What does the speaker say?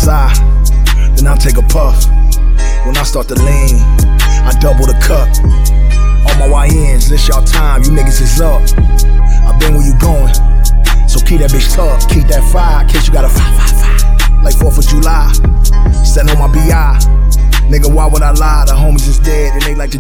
sigh, then I take a puff. When I start to lean, I double the cup. All my YNs, this y'all time, you niggas is up. I been where you going, so keep that bitch tough. Keep that fire, in case you got a fire. Like 4th of July, stand on my BI. Nigga, why would I lie? The homies is dead and they like to